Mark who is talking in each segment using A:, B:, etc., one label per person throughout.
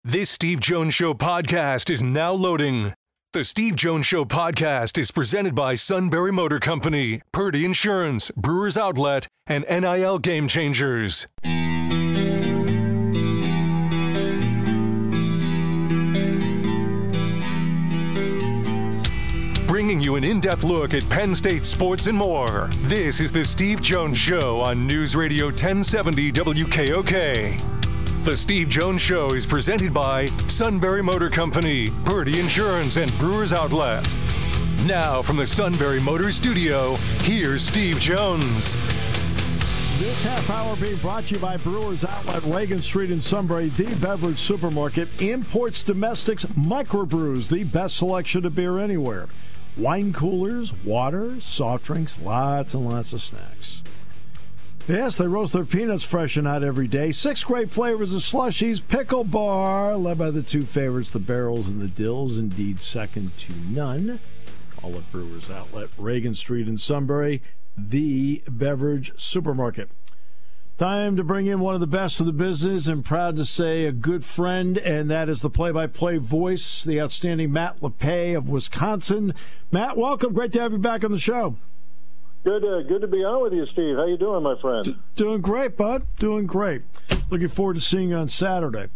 A: This Steve Jones Show podcast is now loading. The Steve Jones Show podcast is presented by Sunbury Motor Company, Purdy Insurance, Brewers Outlet, and NIL Game Changers. Bringing you an in-depth look at Penn State sports and more. This is the Steve Jones Show on News Radio 1070 WKOK. The Steve Jones Show is presented by Sunbury Motor Company, Purdy Insurance, and Brewers Outlet. Now from the Sunbury Motor Studio, here's Steve Jones.
B: This half hour being brought to you by Brewers Outlet, Reagan Street in Sunbury, the beverage supermarket, imports, domestics, microbrews, the best selection of beer anywhere. Wine coolers, water, soft drinks, lots and lots of snacks. Yes, they roast their peanuts fresh and hot every day. 6 great flavors of slushies. Pickle Bar, led by the 2 favorites, the Barrels and the Dills, indeed second to none. All at Brewers Outlet, Reagan Street in Sunbury, the beverage supermarket. Time to bring in one of the best of the business, and proud to say a good friend, and that is the play-by-play voice, the outstanding Matt LePay of Wisconsin. Matt, welcome. Great to have you back on the show.
C: Good to be on with you, Steve. How you doing, my friend?
B: Doing great, bud. Doing great. Looking forward to seeing you on Saturday.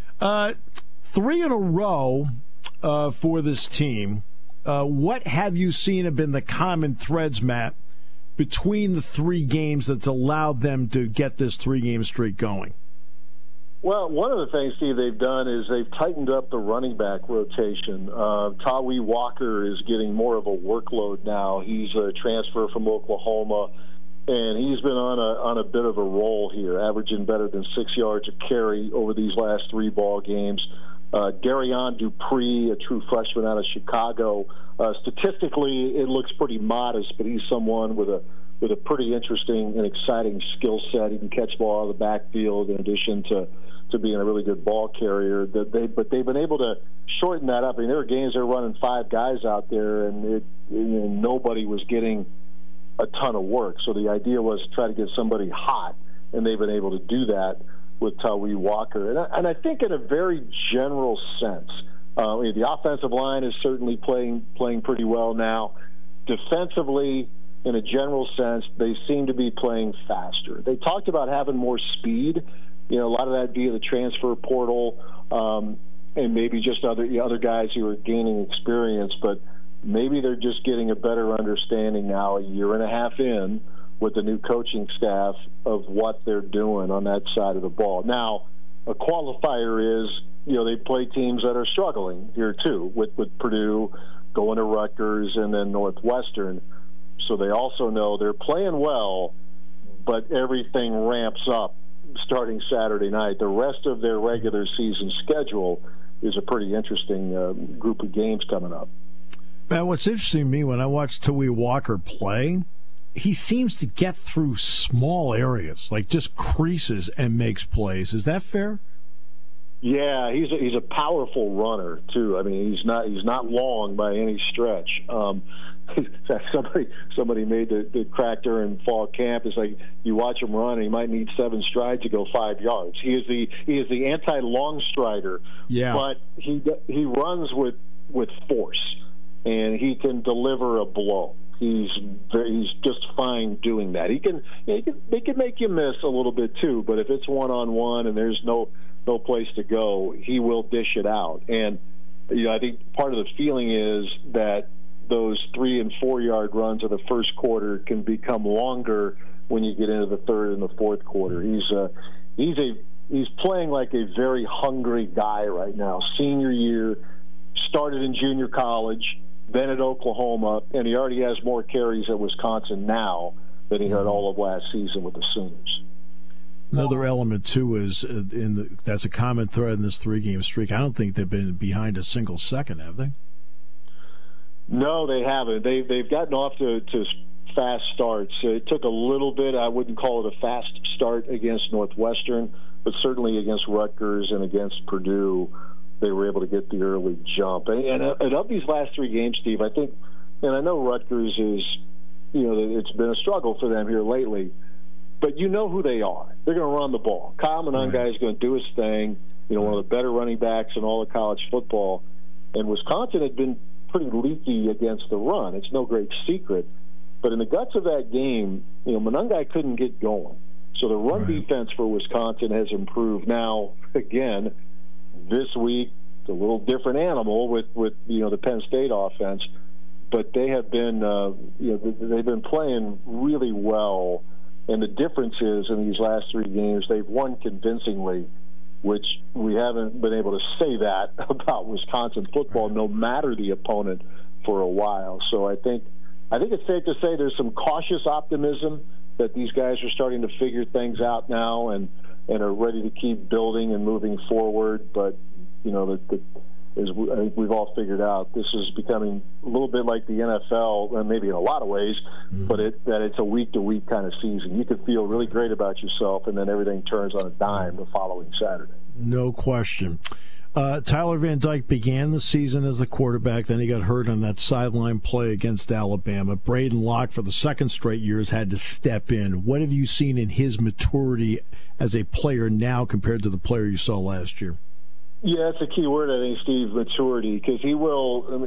B: 3 in a row for this team. What have you seen have been the common threads, Matt, between the 3 games that's allowed them to get this 3-game streak going?
C: Well, one of the things, Steve, they've done is they've tightened up the running back rotation. Tawee Walker is getting more of a workload now. He's a transfer from Oklahoma, and he's been on a bit of a roll here, averaging better than 6 yards a carry over these last 3 ball games. Darion Dupree, a true freshman out of Chicago, statistically it looks pretty modest, but he's someone with a pretty interesting and exciting skill set. He can catch the ball out of the backfield in addition to being a really good ball carrier. But they've been able to shorten that up. I mean, there were games they're running 5 guys out there, and nobody was getting a ton of work. So the idea was to try to get somebody hot, and they've been able to do that with Tawee Walker. And I think in a very general sense, the offensive line is certainly playing pretty well now. Defensively, in a general sense, they seem to be playing faster. They talked about having more speed, a lot of that via the transfer portal, and maybe just other guys who are gaining experience, but maybe they're just getting a better understanding now, a year and a half in, with the new coaching staff of what they're doing on that side of the ball. Now, a qualifier is, they play teams that are struggling here too, with Purdue, going to Rutgers, and then Northwestern. So they also know they're playing well, but everything ramps up starting Saturday night. The rest of their regular season schedule is a pretty interesting group of games coming up.
B: Man, what's interesting to me when I watch Tawee Walker play, he seems to get through small areas, like just creases and makes plays. Is that fair?
C: Yeah, he's a powerful runner too. I mean, he's not long by any stretch. Somebody made the crack during fall camp. It's like you watch him run, and he might need 7 strides to go 5 yards. He is the anti-long strider.
B: Yeah,
C: but he runs with force, and he can deliver a blow. He's just fine doing that. He can make you miss a little bit too, but if it's 1-on-1 and there's no place to go, he will dish it out. And I think part of the feeling is that those 3- and 4-yard runs of the first quarter can become longer when you get into the third and the fourth quarter. He's playing like a very hungry guy right now. Senior year, started in junior college, then at Oklahoma, and he already has more carries at Wisconsin now than he had all of last season with the Sooners.
B: Another element, too, is that's a common thread in this 3-game streak. I don't think they've been behind a single second, have they?
C: No, they haven't. They've gotten off to fast starts. It took a little bit. I wouldn't call it a fast start against Northwestern, but certainly against Rutgers and against Purdue, they were able to get the early jump. And of these last 3 games, Steve, I think, and I know Rutgers is, it's been a struggle for them here lately, but you know who they are. They're going to run the ball. Kyle Monangai is going to do his thing. one of the better running backs in all of college football. And Wisconsin had been pretty leaky against the run. It's no great secret. But in the guts of that game, Monangai couldn't get going. So the run defense for Wisconsin has improved. Now, again, this week, it's a little different animal with the Penn State offense. But they have been, they've been playing really well. And the difference is in these last 3 games, they've won convincingly, which we haven't been able to say that about Wisconsin football, no matter the opponent, for a while. So I think it's safe to say there's some cautious optimism that these guys are starting to figure things out now and are ready to keep building and moving forward. But as I think we've all figured out, this is becoming a little bit like the NFL, and maybe in a lot of ways, but it's a week-to-week kind of season. You can feel really great about yourself, and then everything turns on a dime the following Saturday.
B: No question. Tyler Van Dyke began the season as the quarterback. Then he got hurt on that sideline play against Alabama. Braden Locke, for the second straight year, has had to step in. What have you seen in his maturity as a player now compared to the player you saw last year?
C: Yeah, that's a key word, I think, Steve, maturity, because he will,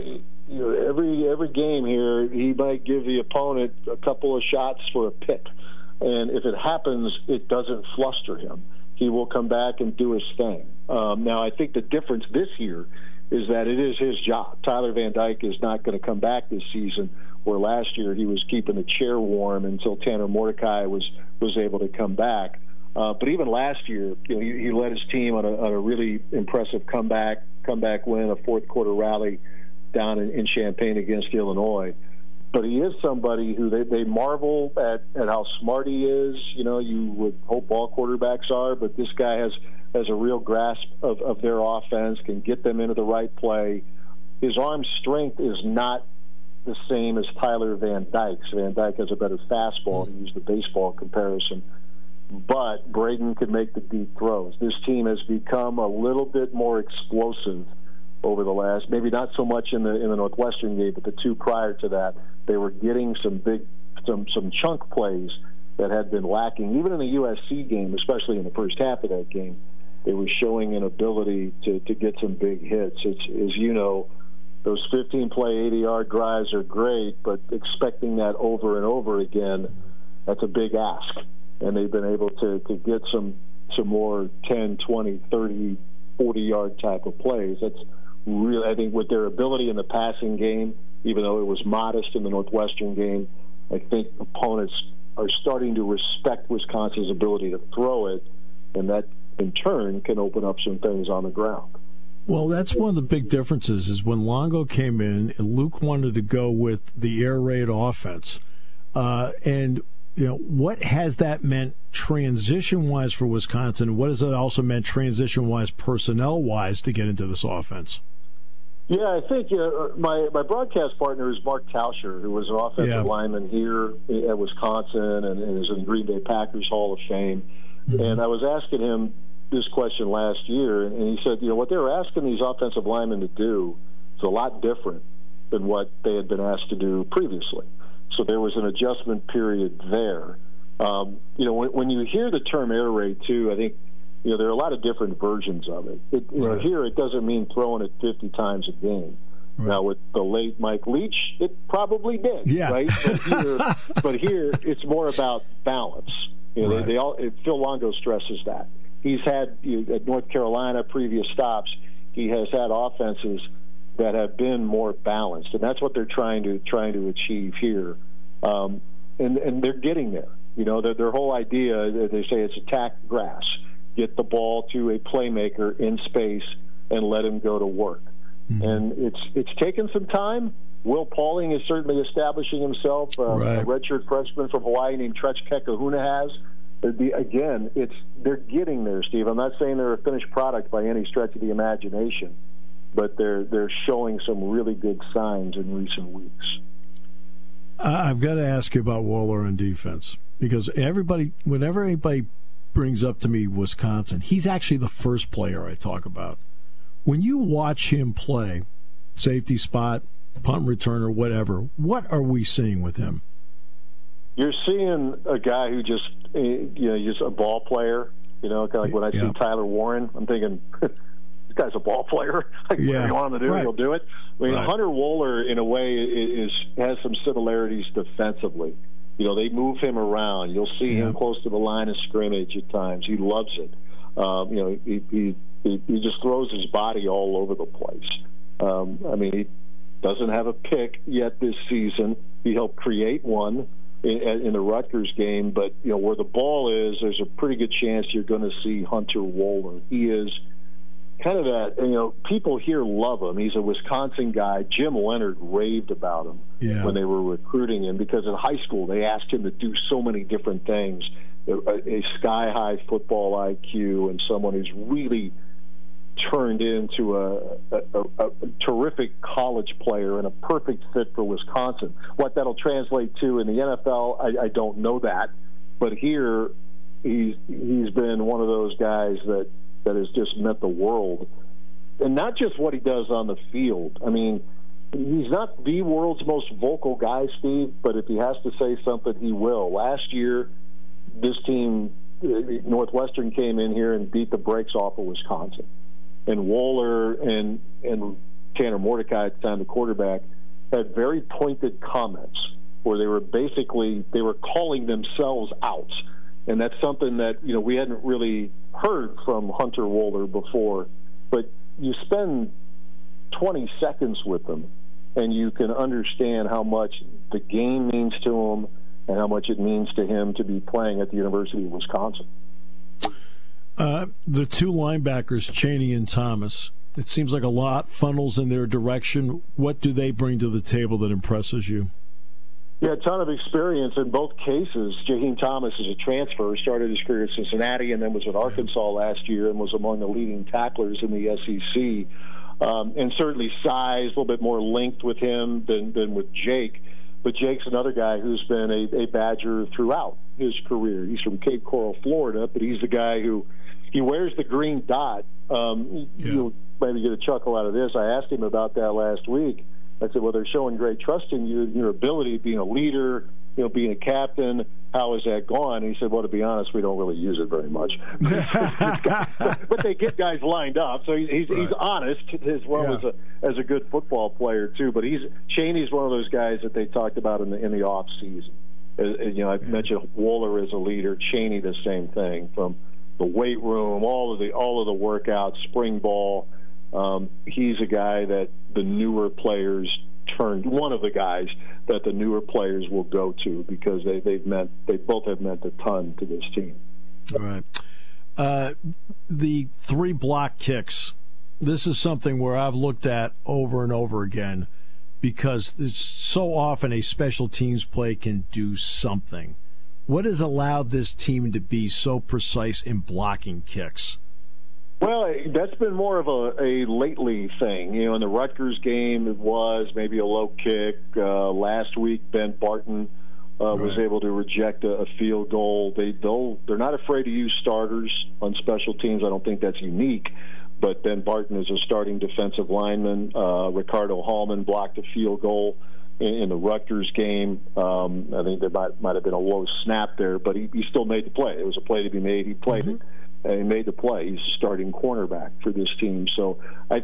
C: every game here, he might give the opponent a couple of shots for a pick. And if it happens, it doesn't fluster him. He will come back and do his thing. Now, I think the difference this year is that it is his job. Tyler Van Dyke is not going to come back this season, where last year he was keeping the chair warm until Tanner Mordecai was able to come back. But even last year, he led his team on a really impressive comeback win, a fourth-quarter rally down in Champaign against Illinois. But he is somebody who they marvel at how smart he is. You would hope all quarterbacks are, but this guy has a real grasp of their offense, can get them into the right play. His arm strength is not the same as Tyler Van Dyke's. Van Dyke has a better fastball, to use the baseball comparison. But Braden can make the deep throws. This team has become a little bit more explosive over the last, maybe not so much in the Northwestern game, but the 2 prior to that, they were getting some chunk plays that had been lacking. Even in the USC game, especially in the first half of that game, they were showing an ability to get some big hits. It's, as you know, those 15-play, 80-yard drives are great, but expecting that over and over again, that's a big ask. And they've been able to get some more 10, 20, 30, 40-yard type of plays. That's really, I think, with their ability in the passing game, even though it was modest in the Northwestern game, I think opponents are starting to respect Wisconsin's ability to throw it, and that, in turn, can open up some things on the ground.
B: Well, that's one of the big differences is when Longo came in, Luke wanted to go with the air raid offense. What has that meant transition-wise for Wisconsin? What has it also meant transition-wise, personnel-wise, to get into this offense?
C: Yeah, I think my broadcast partner is Mark Tauscher, who was an offensive lineman here at Wisconsin and is in the Green Bay Packers Hall of Fame. Mm-hmm. And I was asking him this question last year, and he said, what they were asking these offensive linemen to do is a lot different than what they had been asked to do previously. So there was an adjustment period there. When you hear the term air raid, too, I think there are a lot of different versions of it. Here, it doesn't mean throwing it 50 times a game. Right. Now, with the late Mike Leach, it probably did, right? But here, it's more about balance. Phil Longo stresses that. He's had at North Carolina, previous stops, he has had offenses that have been more balanced, and that's what they're trying to achieve here, and they're getting there. Their whole idea, they say, it's attack grass, get the ball to a playmaker in space, and let him go to work. Mm-hmm. And it's taken some time. Will Pauling is certainly establishing himself. A redshirt freshman from Hawaii named Tretch Kekahuna has. They're getting there, Steve. I'm not saying they're a finished product by any stretch of the imagination, but they're showing some really good signs in recent weeks.
B: I've got to ask you about Waller on defense, because whenever anybody brings up to me Wisconsin, he's actually the first player I talk about. When you watch him play, safety spot, punt returner, whatever, what are we seeing with him? You're
C: seeing a guy who just a ball player. You know, kind of like when I see Tyler Warren, I'm thinking, this guy's a ball player. Like, whatever you want him to do, he'll do it. I mean, Hunter Wohler, in a way, has some similarities defensively. You know, they move him around. You'll see him close to the line of scrimmage at times. He loves it. You know, he just throws his body all over the place. I mean, he doesn't have a pick yet this season. He helped create one in the Rutgers game, but you know where the ball is, there's a pretty good chance you're going to see Hunter Wohler. He is kind of that. You know, people here love him. He's a Wisconsin guy. Jim Leonard raved about him when they were recruiting him because in high school they asked him to do so many different things. A sky-high football IQ and someone who's really turned into a terrific college player and a perfect fit for Wisconsin. What that'll translate to in the NFL, I don't know that. But here, he's been one of those guys that has just meant the world. And not just what he does on the field. I mean, he's not the world's most vocal guy, Steve, but if he has to say something, he will. Last year, this team, Northwestern, came in here and beat the brakes off of Wisconsin. And Wohler and Tanner Mordecai, at the time the quarterback, had very pointed comments where they were calling themselves out. And that's something that, you know, we hadn't really heard from Hunter Wohler before. But you spend 20 seconds with them, and you can understand how much the game means to him and how much it means to him to be playing at the University of Wisconsin.
B: The two linebackers, Chaney and Thomas, it seems like a lot funnels in their direction. What do they bring to the table that impresses you?
C: Yeah, a ton of experience in both cases. Jaheim Thomas is a transfer, started his career at Cincinnati and then was at Arkansas last year and was among the leading tacklers in the SEC. And certainly size, a little bit more linked with him than with Jake. But Jake's another guy who's been a Badger throughout his career. He's from Cape Coral, Florida, but he's the guy who he wears the green dot. You'll maybe get a chuckle out of this. I asked him about that last week. I said, well, they're showing great trust in you, your ability, being a leader, you know, being a captain. How has that gone? And he said, well, to be honest, we don't really use it very much. But they get guys lined up, so he's honest as well as a good football player too. But Chaney's one of those guys that they talked about in the off season. You know, I mentioned Wohler as a leader, Chaney the same thing, from the weight room, all of the workouts, spring ball. He's a guy that the newer players one of the guys that the newer players will go to because they both have meant a ton to this team.
B: All right. The 3 block kicks, this is something where I've looked at over and over again because it's so often a special teams play can do something. What has allowed this team to be so precise in blocking kicks?
C: Well, that's been more of a lately thing. You know, in the Rutgers game, it was maybe a low kick. Last week, Ben Barton was able to reject a field goal. They're not afraid to use starters on special teams. I don't think that's unique. But Ben Barton is a starting defensive lineman. Ricardo Hallman blocked a field goal in the Rutgers game. I think there might have been a low snap there, but he still made the play. It was a play to be made. He played it. And he made the play. He's a starting cornerback for this team. So, I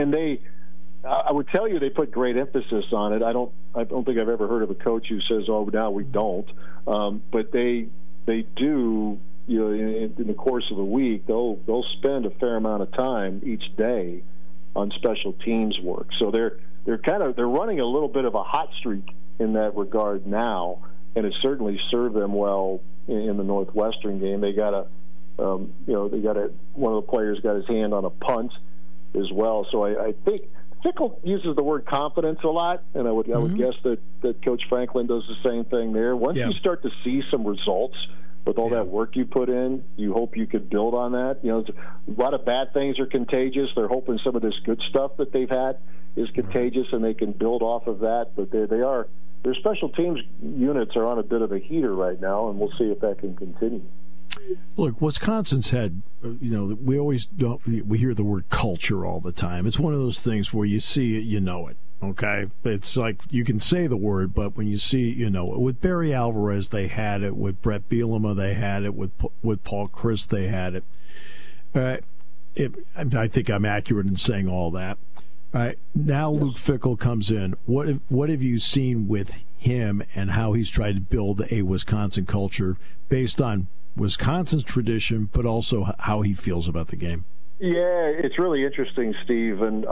C: would tell you they put great emphasis on it. I don't think I've ever heard of a coach who says, "Oh, now we don't." But they do. You know, in the course of the week, they'll spend a fair amount of time each day on special teams work. So they're running a little bit of a hot streak in that regard now, and it certainly served them well in the Northwestern game. They got one of the players got his hand on a punt as well. So I think Fickell uses the word confidence a lot, and I would guess that Coach Franklin does the same thing there. Once you start to see some results with all that work you put in, you hope you could build on that. You know, a lot of bad things are contagious. They're hoping some of this good stuff that they've had is contagious, and they can build off of that. But their special teams units are on a bit of a heater right now, and we'll see if that can continue.
B: Look, Wisconsin's had, we hear the word culture all the time. It's one of those things where you see it, you know it. Okay, it's like you can say the word, but when you see, with Barry Alvarez, they had it. With Brett Bielema, they had it. With Paul Chryst, they had it. I think I'm accurate in saying all that. All right, now Luke Fickell comes in. What have you seen with him and how he's tried to build a Wisconsin culture based on Wisconsin's tradition, but also how he feels about the game?
C: Yeah, it's really interesting, Steve, and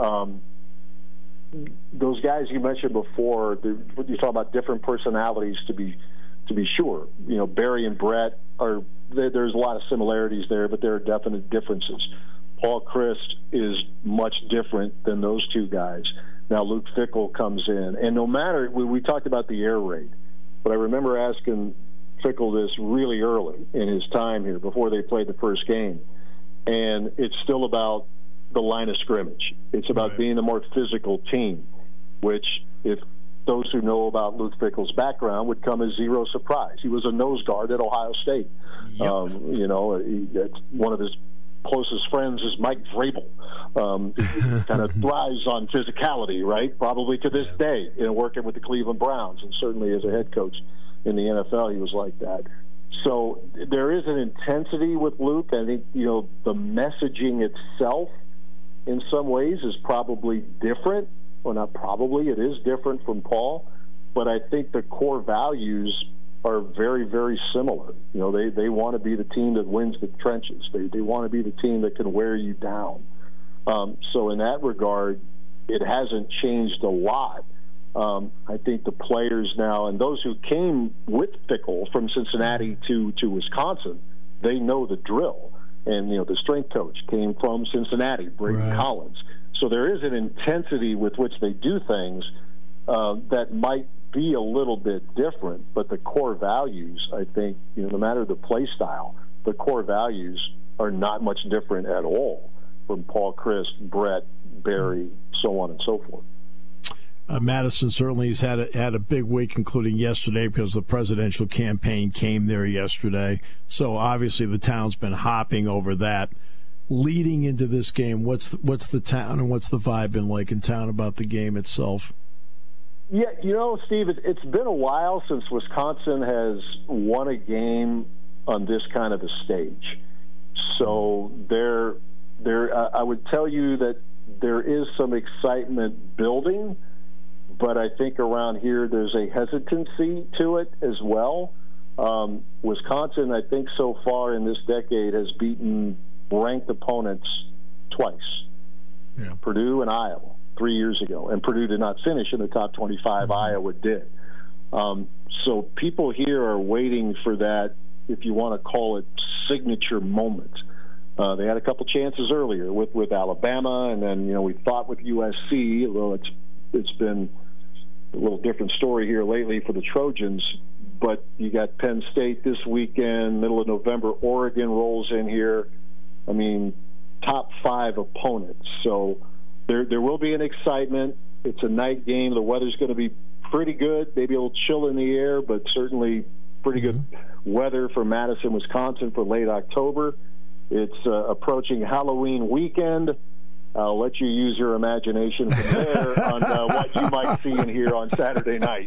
C: those guys you mentioned before, you talk about different personalities to be sure. Barry and Brett there's a lot of similarities there, but there are definite differences. Paul Chryst is much different than those two guys. Now Luke Fickell comes in, and no matter, we talked about the air raid, but I remember asking Fickell this really early in his time here before they played the first game, and it's still about the line of scrimmage. It's about being a more physical team, which, if those who know about Luke Fickell's background, would come as zero surprise. He was a nose guard at Ohio State. Yep. One of his closest friends is Mike Vrabel. Kind of thrives on physicality, right? Probably to this day, working with the Cleveland Browns, and certainly as a head coach in the NFL, he was like that. So there is an intensity with Luke. I think, the messaging itself in some ways is probably different. Well, not probably, it is different from Paul, but I think the core values are very, very similar. They want to be the team that wins the trenches. They want to be the team that can wear you down. So in that regard, it hasn't changed a lot. I think the players now, and those who came with Fickell from Cincinnati to Wisconsin, they know the drill. And, the strength coach came from Cincinnati, Braden Collins. So there is an intensity with which they do things that might be a little bit different, but the core values, I think, no matter the play style, the core values are not much different at all from Paul Chryst, Brett, Barry, so on and so forth.
B: Madison certainly has had a big week, including yesterday, because the presidential campaign came there yesterday. So obviously the town's been hopping over that. Leading into this game, what's the town and what's the vibe been like in town about the game itself?
C: Yeah, Steve, it's been a while since Wisconsin has won a game on this kind of a stage. So I would tell you that there is some excitement building, but I think around here there's a hesitancy to it as well. Wisconsin, I think so far in this decade, has beaten ranked opponents twice. Yeah. Purdue and Iowa 3 years ago, and Purdue did not finish in the top 25. Iowa did. So people here are waiting for that, if you want to call it, signature moment. They had a couple chances earlier with Alabama, and then we thought with USC, although it's been a little different story here lately for the Trojans. But you got Penn State this weekend, middle of November. Oregon rolls in here. I mean, top 5 opponents. So there will be an excitement. It's a night game. The weather's going to be pretty good. Maybe a little chill in the air, but certainly pretty good weather for Madison, Wisconsin for late October. It's approaching Halloween weekend. I'll let you use your imagination from there on what you might see and hear on Saturday night.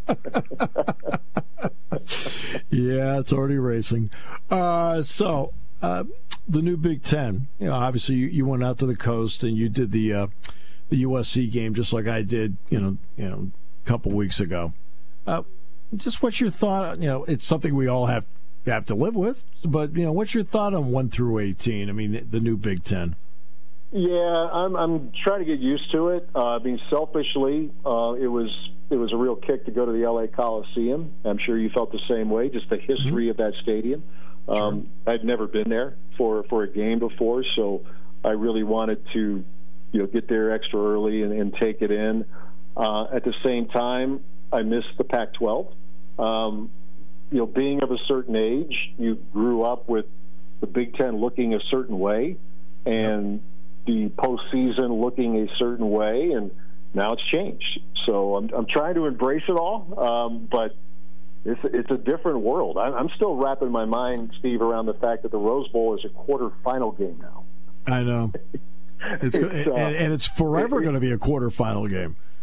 B: Yeah, it's already racing. So the new Big Ten. Obviously you went out to the coast and you did the USC game just like I did. A couple weeks ago. Just what's your thought? It's something we all have to live with. But what's your thought on 1 through 18? I mean, the new Big Ten.
C: Yeah, I'm trying to get used to it. Selfishly, it was a real kick to go to the LA Coliseum. I'm sure you felt the same way. Just the history of that stadium. Sure. I'd never been there for a game before, so I really wanted to get there extra early and take it in. At the same time, I missed the Pac-12. Being of a certain age, you grew up with the Big Ten looking a certain way, and the postseason looking a certain way, and now it's changed. So I'm trying to embrace it all, but it's a different world. I'm still wrapping my mind, Steve, around the fact that the Rose Bowl is a quarterfinal game now.
B: I know. And it's forever going to be a quarterfinal game.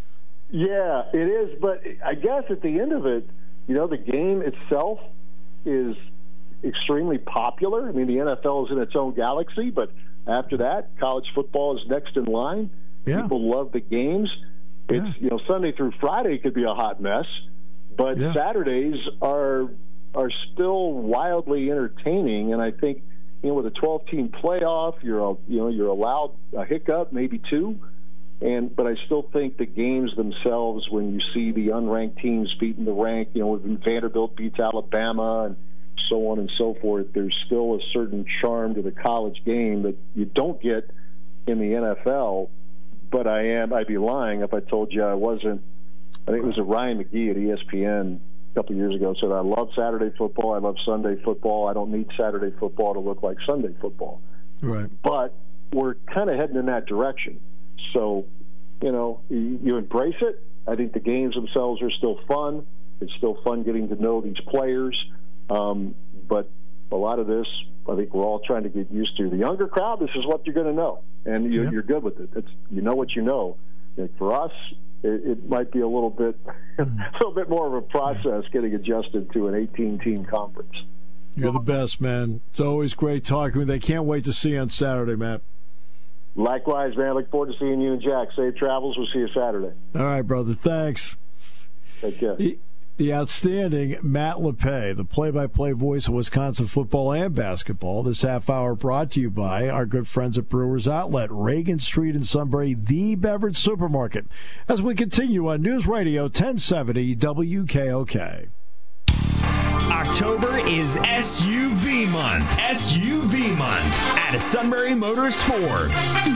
C: Yeah, it is. But I guess at the end of it, the game itself is extremely popular. I mean, the NFL is in its own galaxy, but after that, college football is next in line.
B: Yeah.
C: People love the games. It's Sunday through Friday could be a hot mess, but Saturdays are still wildly entertaining. And I think with a 12-team playoff, you're allowed a hiccup, maybe two. But I still think the games themselves, when you see the unranked teams beating the ranked, when Vanderbilt beats Alabama and so on and so forth, there's still a certain charm to the college game that you don't get in the NFL. But I'd be lying if I told you I wasn't. I think it was Ryan McGee at ESPN a couple of years ago said, I love Saturday football, I love Sunday football, I don't need Saturday football to look like Sunday football.
B: Right.
C: But we're kind of heading in that direction. So, you embrace it. I think the games themselves are still fun. It's still fun getting to know these players. But a lot of this, I think we're all trying to get used to. The younger crowd, this is what you're going to know, and you're good with it. You know what you know. And for us, it might be a little bit more of a process getting adjusted to an 18-team conference.
B: You're the best, man. It's always great talking with you. They can't wait to see you on Saturday, Matt.
C: Likewise, man. I look forward to seeing you and Jack. Safe travels. We'll see you Saturday.
B: All right, brother. Thanks.
C: Take care.
B: The outstanding Matt LePay, the play-by-play voice of Wisconsin football and basketball. This half hour brought to you by our good friends at Brewers Outlet, Reagan Street in Sunbury, the beverage supermarket. As we continue on News Radio 1070 WKOK.
D: October is SUV month. SUV month at Sunbury Motors Ford.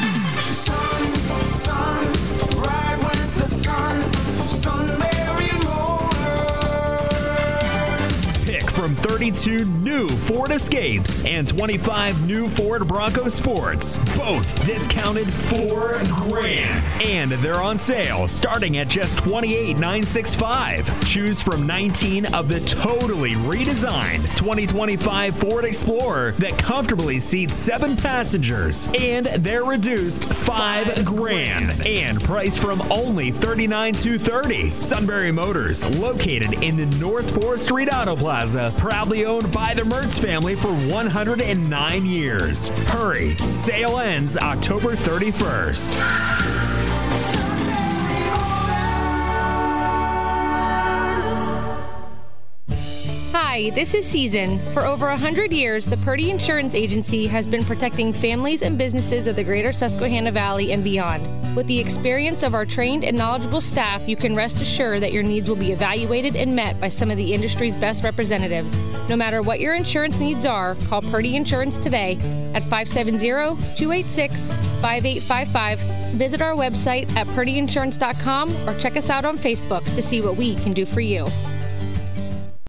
D: Sun, ride with the sun. Sunbury Motors. Pick from 32 new Ford Escapes and 25 new Ford Bronco Sports, both discounted $4,000, and they're on sale starting at just $28,965. Choose from 19 of the totally redesigned 2025 Ford Explorer that comfortably seats 7 passengers, and they're reduced $5,000 and priced from only $39,230. Sunbury Motors, located in the North 4th Street Auto Plaza, proudly owned by the Mertz family for 109 years. Hurry, sale ends October 31st.
E: Hi, this is Season. For over 100 years, the Purdy Insurance Agency has been protecting families and businesses of the greater Susquehanna Valley and beyond. With the experience of our trained and knowledgeable staff, you can rest assured that your needs will be evaluated and met by some of the industry's best representatives. No matter what your insurance needs are, call Purdy Insurance today at 570-286-5855. Visit our website at purdyinsurance.com or check us out on Facebook to see what we can do for you.